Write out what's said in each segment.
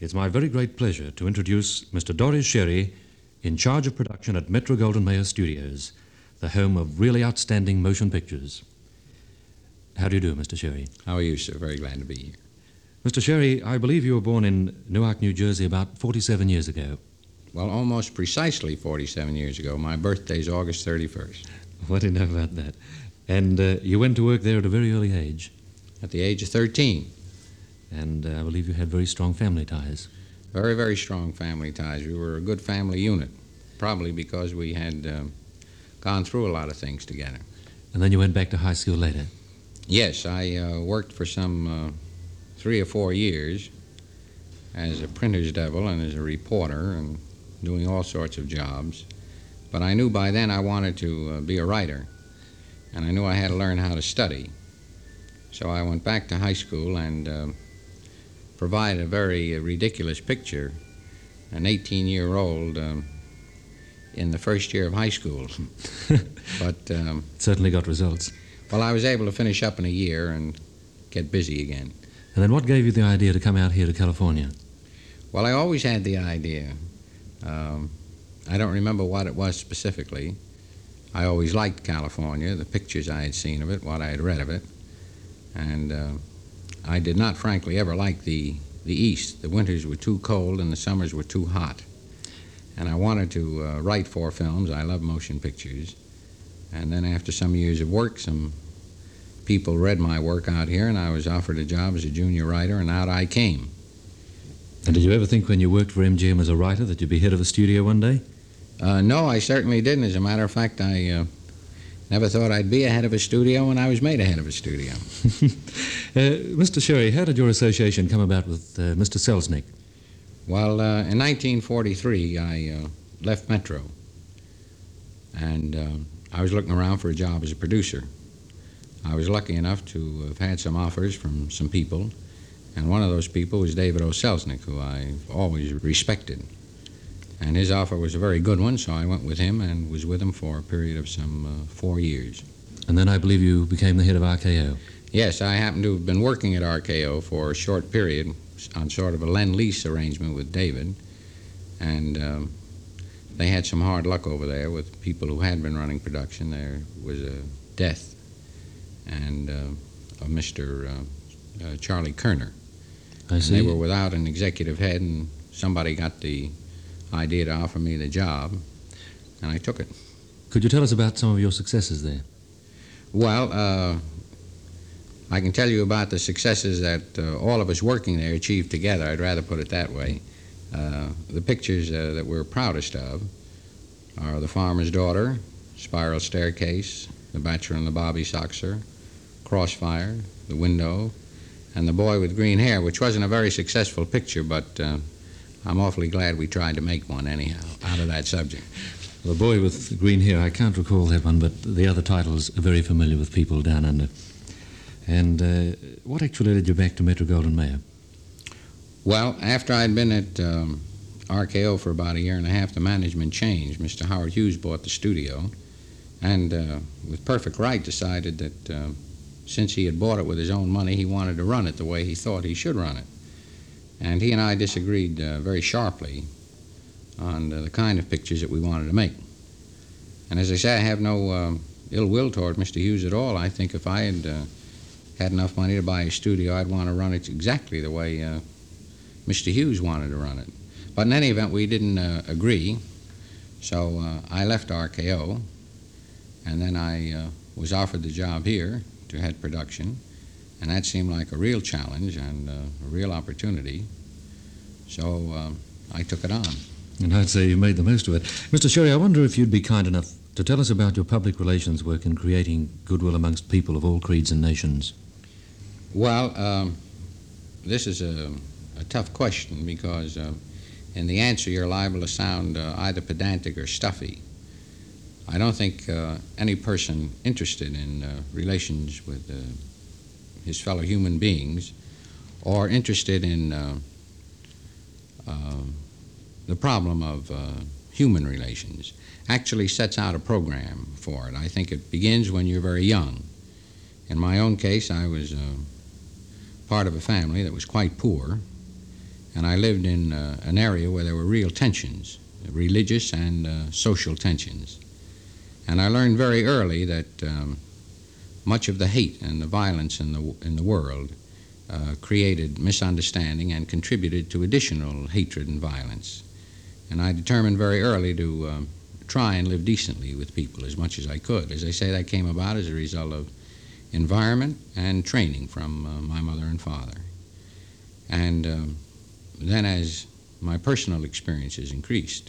it's my very great pleasure to introduce Mr. Doris Sherry, in charge of production at Metro-Goldwyn-Mayer Studios, the home of really outstanding motion pictures. How do you do, Mr. Sherry? How are you, sir? Very glad to be here. Mr. Sherry, I believe you were born in Newark, New Jersey about 47 years ago. Well, almost precisely 47 years ago. My birthday's August 31st. What do you know about that? And you went to work there at a very early age. At the age of 13. And I believe you had very strong family ties. Very, very strong family ties. We were a good family unit, probably because we had gone through a lot of things together. And then you went back to high school later? Yes, I worked for some 3 or 4 years as a printer's devil and as a reporter and doing all sorts of jobs. But I knew by then I wanted to be a writer, and I knew I had to learn how to study. So I went back to high school and provided a very ridiculous picture, an 18-year-old in the first year of high school. But certainly got results. Well, I was able to finish up in a year and get busy again. And then what gave you the idea to come out here to California? Well, I always had the idea. I don't remember what it was specifically. I always liked California, the pictures I had seen of it, what I had read of it. And I did not, frankly, ever like the East. The winters were too cold and the summers were too hot. And I wanted to write 4 films. I love motion pictures. And then after some years of work, some people read my work out here, and I was offered a job as a junior writer, and out I came. And did you ever think when you worked for MGM as a writer that you'd be head of a studio one day? No, I certainly didn't. As a matter of fact, I never thought I'd be a head of a studio when I was made a head of a studio. Mr. Sherry, how did your association come about with Mr. Selznick? Well, in 1943, I left Metro, and I was looking around for a job as a producer. I was lucky enough to have had some offers from some people, and one of those people was David O. Selznick, who I always respected. And his offer was a very good one, so I went with him and was with him for a period of some 4 years. And then I believe you became the head of RKO. Yes, I happened to have been working at RKO for a short period on sort of a lend-lease arrangement with David, and they had some hard luck over there with people who had been running production. There was a death and of Mr. Charlie Kerner. I see. And they were without an executive head, and somebody got the idea to offer me the job, and I took it. Could you tell us about some of your successes there? Well, I can tell you about the successes that all of us working there achieved together. I'd rather put it that way. The pictures that we're proudest of are The Farmer's Daughter, Spiral Staircase, The Bachelor and the Bobby Soxer, Crossfire, The Window, and The Boy with Green Hair, which wasn't a very successful picture, but I'm awfully glad we tried to make one anyhow out of that subject. The Boy with Green Hair, I can't recall that one, but the other titles are very familiar with people down under. And what actually led you back to Metro-Goldwyn-Mayer? Well, after I'd been at RKO for about a year and a half, the management changed. Mr. Howard Hughes bought the studio, and with perfect right decided that since he had bought it with his own money, he wanted to run it the way he thought he should run it. And he and I disagreed very sharply on the kind of pictures that we wanted to make. And as I say, I have no ill will toward Mr. Hughes at all. I think if I had had enough money to buy a studio, I'd want to run it exactly the way Mr. Hughes wanted to run it. But in any event, we didn't agree, so I left RKO, and then I was offered the job here to head production, and that seemed like a real challenge and a real opportunity, so I took it on. And I'd say you made the most of it. Mr. Sherry, I wonder if you'd be kind enough to tell us about your public relations work in creating goodwill amongst people of all creeds and nations. Well, this is a tough question because in the answer you're liable to sound either pedantic or stuffy. I don't think any person interested in relations with his fellow human beings or interested in the problem of human relations actually sets out a program for it. I think it begins when you're very young. In my own case, I was part of a family that was quite poor, And I lived in an area where there were real tensions, religious and social tensions. And I learned very early that much of the hate and the violence in the world created misunderstanding and contributed to additional hatred and violence. And I determined very early to try and live decently with people as much as I could. As I say, that came about as a result of environment and training from my mother and father. And then as my personal experiences increased,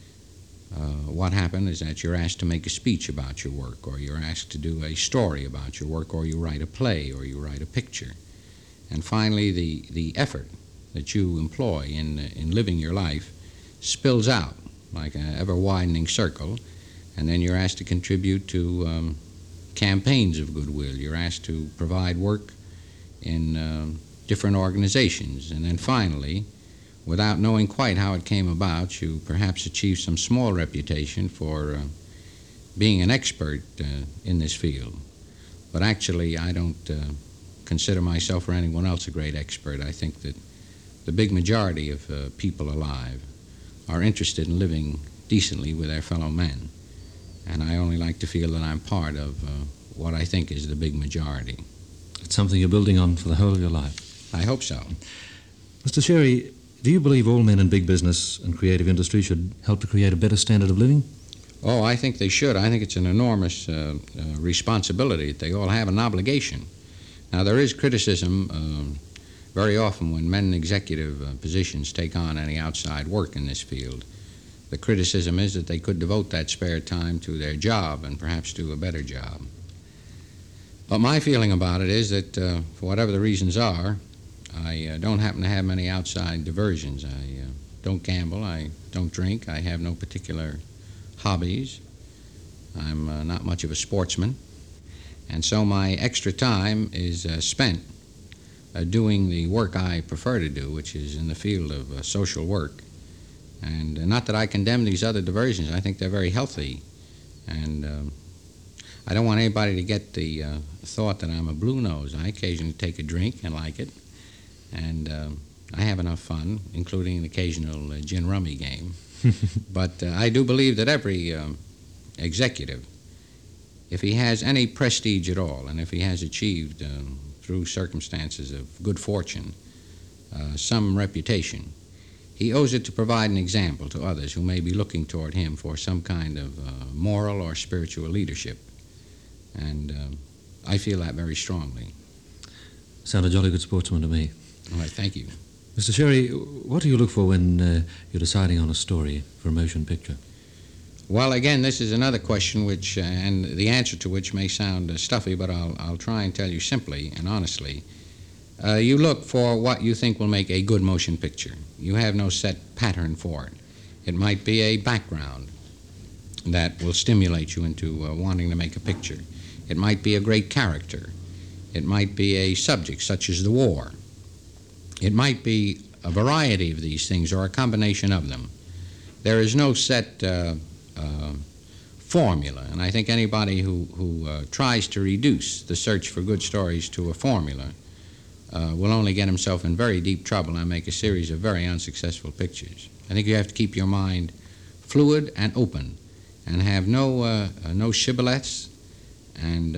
what happened is that you're asked to make a speech about your work, or you're asked to do a story about your work, or you write a play, or you write a picture. And finally, the effort that you employ in living your life spills out like an ever-widening circle, and then you're asked to contribute to campaigns of goodwill. You're asked to provide work in different organizations, and then finally, without knowing quite how it came about, you perhaps achieve some small reputation for being an expert in this field. But actually, I don't consider myself or anyone else a great expert. I think that the big majority of people alive are interested in living decently with their fellow men. And I only like to feel that I'm part of what I think is the big majority. It's something you're building on for the whole of your life. I hope so. Mr. Sherry, do you believe all men in big business and creative industry should help to create a better standard of living? Oh, I think they should. I think it's an enormous responsibility. They all have an obligation. Now, there is criticism very often when men in executive positions take on any outside work in this field. The criticism is that they could devote that spare time to their job and perhaps do a better job. But my feeling about it is that for whatever the reasons are, I don't happen to have many outside diversions. I don't gamble, I don't drink, I have no particular hobbies. I'm not much of a sportsman. And so my extra time is spent doing the work I prefer to do, which is in the field of social work. And not that I condemn these other diversions, I think they're very healthy. And I don't want anybody to get the thought that I'm a blue nose. I occasionally take a drink and like it. And I have enough fun, including an occasional gin rummy game. But I do believe that every executive, if he has any prestige at all, and if he has achieved through circumstances of good fortune some reputation, he owes it to provide an example to others who may be looking toward him for some kind of moral or spiritual leadership. And I feel that very strongly. Sound a jolly good sportsman to me. All right, thank you. Mr. Sherry, what do you look for when you're deciding on a story for a motion picture? Well, again, this is another question which, and the answer to which may sound stuffy, but I'll try and tell you simply and honestly. You look for what you think will make a good motion picture. You have no set pattern for it. It might be a background that will stimulate you into wanting to make a picture. It might be a great character. It might be a subject such as the war. It might be a variety of these things or a combination of them. There is no set formula, and I think anybody who tries to reduce the search for good stories to a formula will only get himself in very deep trouble and make a series of very unsuccessful pictures. I think you have to keep your mind fluid and open and have no shibboleths and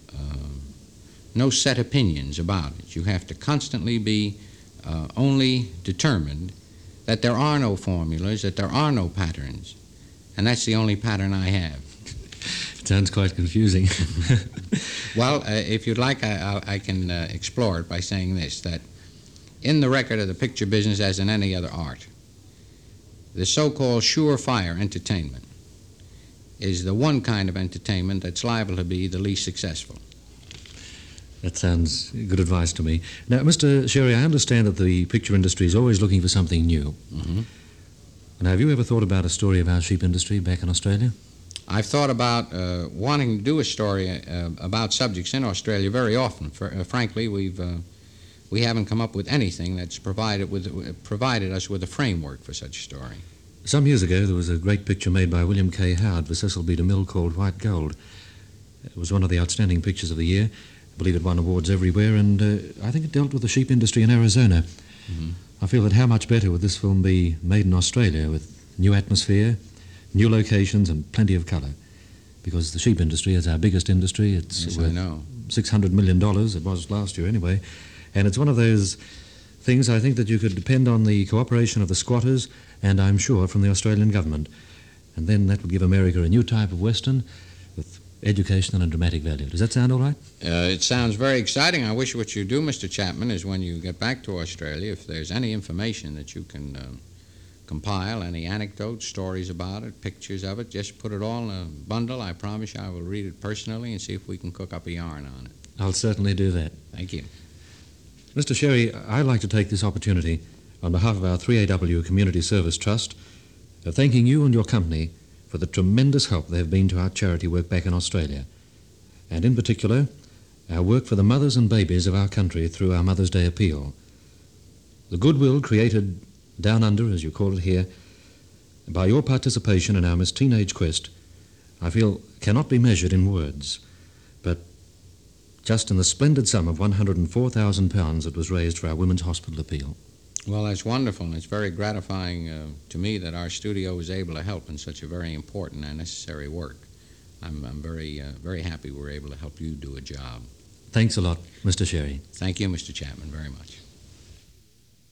no set opinions about it. You have to constantly be only determined that there are no formulas, that there are no patterns, and that's the only pattern I have. It sounds quite confusing. Well, if you'd like, I can explore it by saying this, that in the record of the picture business, as in any other art, the so-called surefire entertainment is the one kind of entertainment that's liable to be the least successful. That sounds good advice to me. Now, Mr. Sherry, I understand that the picture industry is always looking for something new. Mm-hmm. And have you ever thought about a story of our sheep industry back in Australia? I've thought about wanting to do a story about subjects in Australia very often. Frankly, we haven't come up with anything that's provided us with a framework for such a story. Some years ago, there was a great picture made by William K. Howard for Cecil B. DeMille called White Gold. It was one of the outstanding pictures of the year. I believe it won awards everywhere, and I think it dealt with the sheep industry in Arizona. I feel that how much better would this film be made in Australia with new atmosphere, new locations, and plenty of colour? Because the sheep industry is our biggest industry. It's Yes, I worth know. $600 million. It was last year anyway. And it's one of those things I think that you could depend on the cooperation of the squatters and I'm sure from the Australian government. And then that would give America a new type of Western with educational and dramatic value. Does that sound all right? It sounds very exciting. I wish what you do, Mr. Chapman, is when you get back to Australia, if there's any information that you can compile, any anecdotes, stories about it, pictures of it, just put it all in a bundle. I promise you I will read it personally and see if we can cook up a yarn on it. I'll certainly do that. Thank you. Mr. Sherry, I'd like to take this opportunity on behalf of our 3AW Community Service Trust of thanking you and your company for the tremendous help they have been to our charity work back in Australia, and in particular, our work for the mothers and babies of our country through our Mother's Day appeal. The goodwill created down under, as you call it here, by your participation in our Miss Teenage Quest, I feel cannot be measured in words, but just in the splendid sum of £104,000 that was raised for our Women's Hospital appeal. Well, that's wonderful, and it's very gratifying to me that our studio was able to help in such a very important and necessary work. I'm very happy we're able to help you do a job. Thanks a lot, Mr. Sherry. Thank you, Mr. Chapman, very much.